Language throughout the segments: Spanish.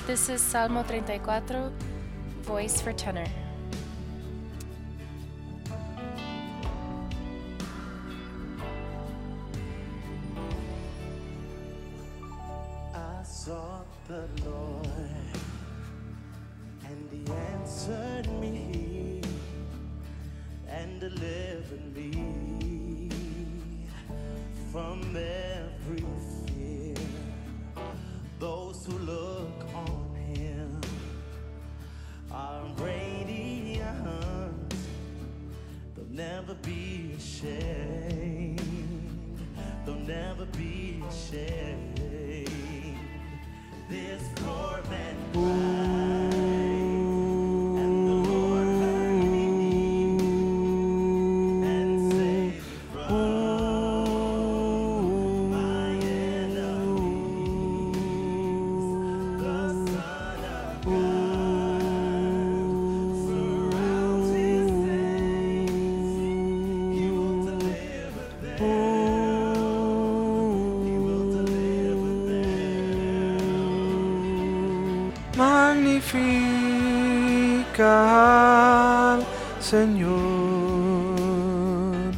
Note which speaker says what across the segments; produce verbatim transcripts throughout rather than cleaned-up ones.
Speaker 1: This is Salmo treinta y cuatro, voice for tenor.
Speaker 2: I sought the Lord, and He answered me and delivered me from every fear. Those who look on Him are radiant. They'll never be ashamed. They'll never be ashamed. This poor man cried, and the Lord heard me and saved from my enemies. The Son of God surrounds His saints. He will deliver them. He will deliver them.
Speaker 3: Magnifica al Señor,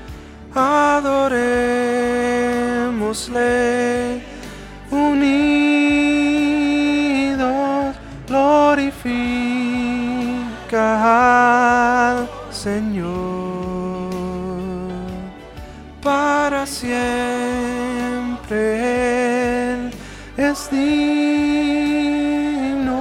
Speaker 3: adorémosle unidos, glorifica al Señor, para siempre Él es digno.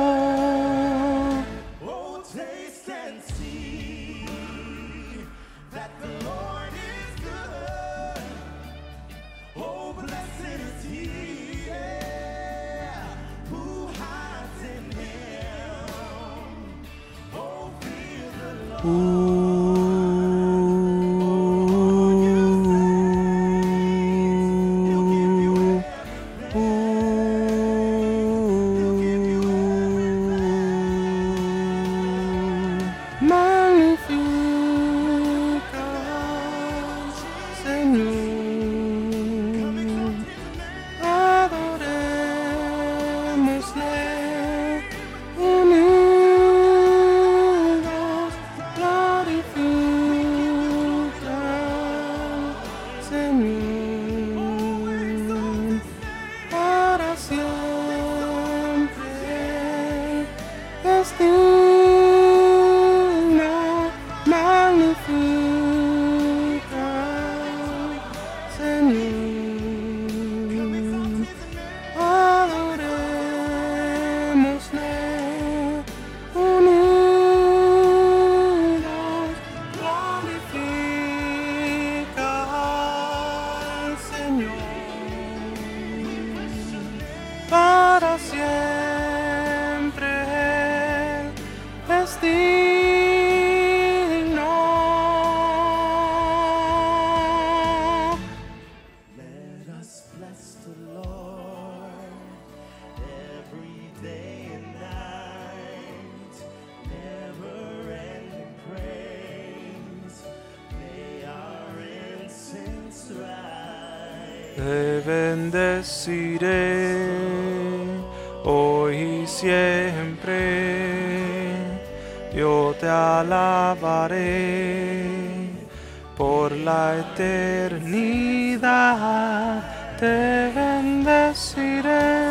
Speaker 2: Oh, taste and see that the Lord is good. Oh, blessed is He, yeah, who hides in Him. Oh, fear the Lord. He'll give you
Speaker 3: Magnifica al Señor, adorémosle unidos, glorifica al Señor, para siempre es digno. Magnifica al Señor, adorémosle unidos, glorifica al Señor, para siempre Él es digno.
Speaker 2: Let us bless the Lord every day and night. Never-ending praise. May our incense rise.
Speaker 3: Te bendeciré hoy y siempre, yo te alabaré por la eternidad. Te bendeciré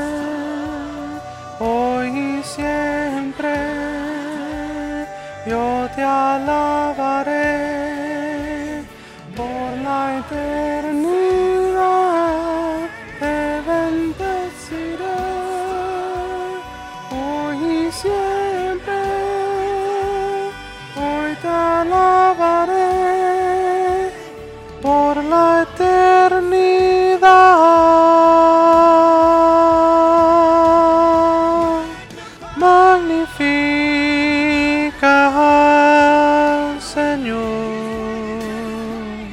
Speaker 3: hoy y siempre, yo te alabaré por la eternidad. Te bendeciré hoy y siempre, hoy te alabaré por la eternidad. Magnifica al Señor,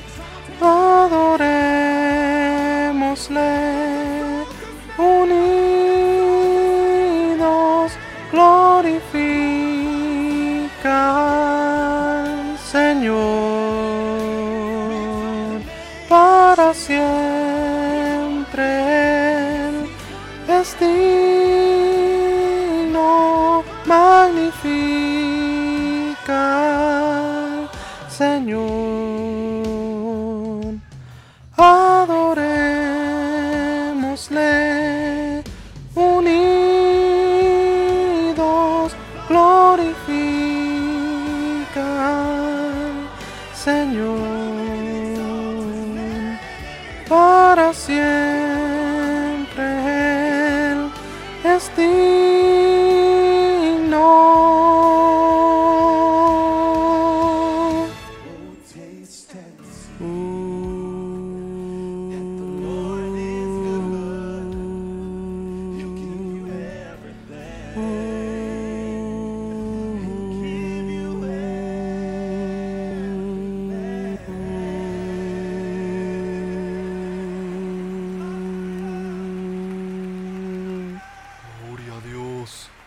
Speaker 3: adorémosle unidos, glorifica al Señor, para siempre Él es digno. glorificar, Señor. Adorémosle unidos, glorificar, Señor. Para siempre Él es digno.
Speaker 2: Oh, taste and see
Speaker 3: Ooh.
Speaker 2: that the Lord is good. He'll give you everything. Give you
Speaker 3: Gloria a Dios.